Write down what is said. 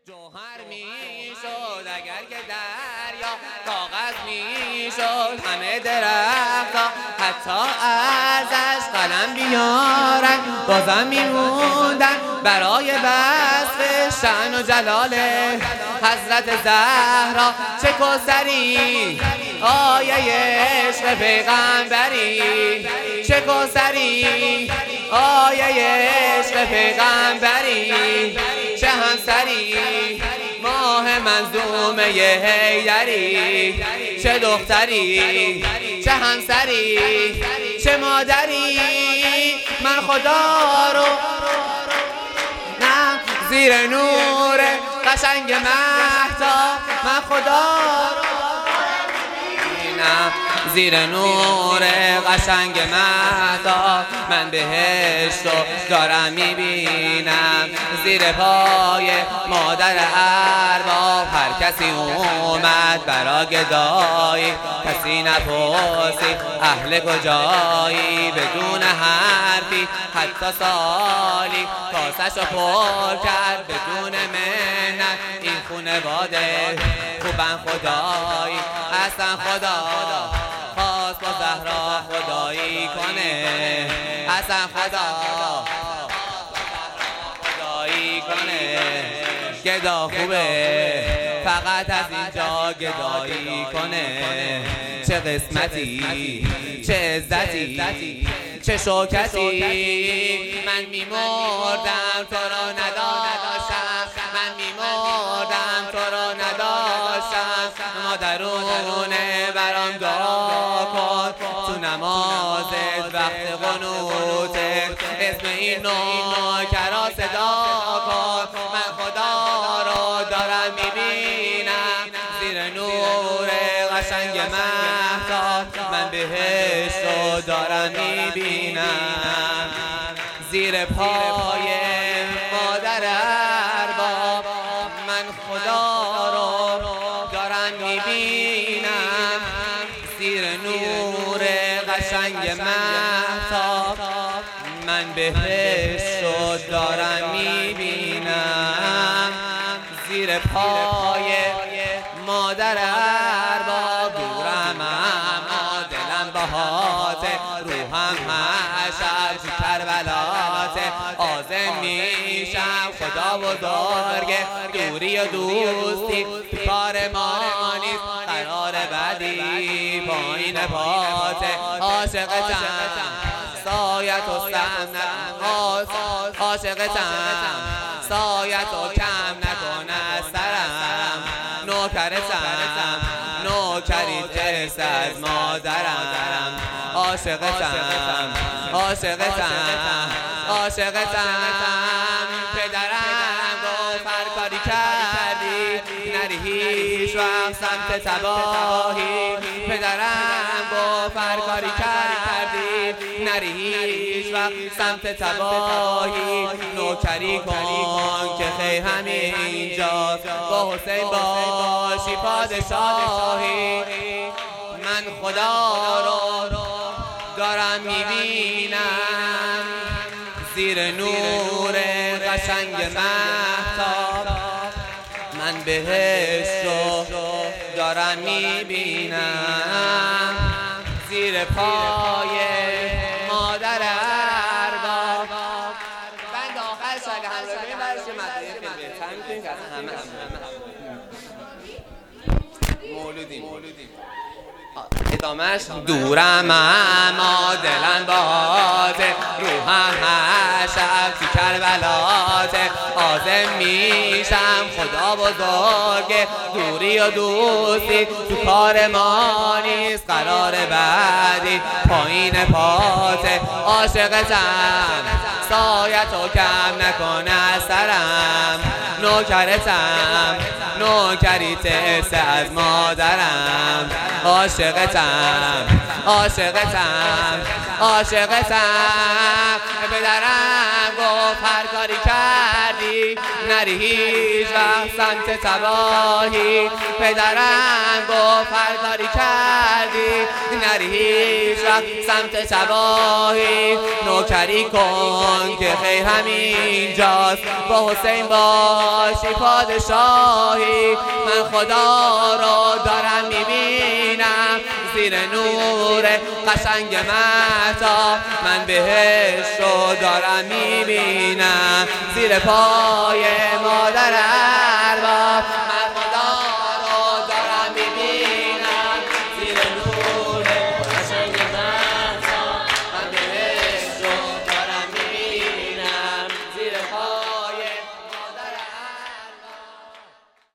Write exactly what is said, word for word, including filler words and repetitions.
جوهر میشد اگر که دریا کاغذ میشد همه درختا حتی ازش قلم بیارن بازم میموندن برای وصف شأن و جلال حضرت زهرا. چه کوثری آیه عشق پیغمبری، چه کوثری آیه عشق پیغمبری، چه همسری ماه منظومه حیدری، چه دختری چه همسری چه مادری. من خدا رو نه زیر نور قشنگ مهتاب، من خدا رو زیر نور قشنگ مهتاب، من بهشت رو دارم میبینم زیر پای مادر ارباب. هر کسی اومد برا گدایی، کسی نپرسید اهل کجایی، بدون حرفی حتی سالی کاسش رو پر کرد بدون منت. این خونواده خوبن خدایی، اصلا خدا خواست با زهرا خدایی کنه، اصلا خدا خدایی کنه. گدا خوبه فقط از اینجا گدایی کنه. چه قسمتی چه عزتی چه شوکتی، من میمردم تو رو نداشتم، من میمردم تو رو نداشتم. مادرونه برام دعا کن تو نمازت وقت قنوتت، اسم این نوکرا صدا کن. من خدا رو دارم میبینم زیر نور قشنگ مهتاب، من بهشت رو دارم میبینم زیر پای مادر ارباب. من خدا رو دارم میبینم زیر نور قشنگ مهتاب، من بهشت رو دارم میبینم زیر پای مادر ارباب. دورم اما دلم بهاته، روحم حشر تو کربلاته. آزم میشم خدا بزرگه، دوری و دوستی تو کار ما نیست. قرار بعدی پایین پاته، عاشقتم سایت و سم عاشقتم سایت و کم نکن از سرم. نوکرتم نوکری ترس از مادرم. عاشقتم عاشقتم عاشقتم. پدرم گفت هر کاری کردی نری هیچ وقت سمت تباهی. پدرم گفت هر کاری کردی نری هیچ وقت سمت تباهی. نوکری کن که خیلی همینجاست، با حسین باشی پادشاهی. من خدا رو دارم میبینم زیر نور قشنگ مهتاب، من بهشت رو دارم میبینم زیر پای مادر ارباب. بند آخر شاگه همراهی برش مدهی فیلم بهتر میکنیم که اصلا همه مولودیم ادامهش. دورم اما دلم باته، روحم حشر تو کربلاته. آزم میشم خدا بزرگه، دوری و دوستی تو کار ما نیست. قرار بعدی پایین پاته، عاشقتم سایت و کم نکن از سرم. نوکرتم نوکری ترس از مادرم. عاشقتم عاشقتم عاشقتم. پدرم گفت هر کاری کردی نری هیچ وقت سمت تباهی. پدرم گفت هر کاری کردی نری هیچ وقت سمت تباهی. نوکری کن که خیر همینجاست، با حسین باشی پادشاهی. من خدا رو دارم میبینم زیر نور قشنگ مهتاب، من بهشت رو دارم میبینم زیر پای مادرم.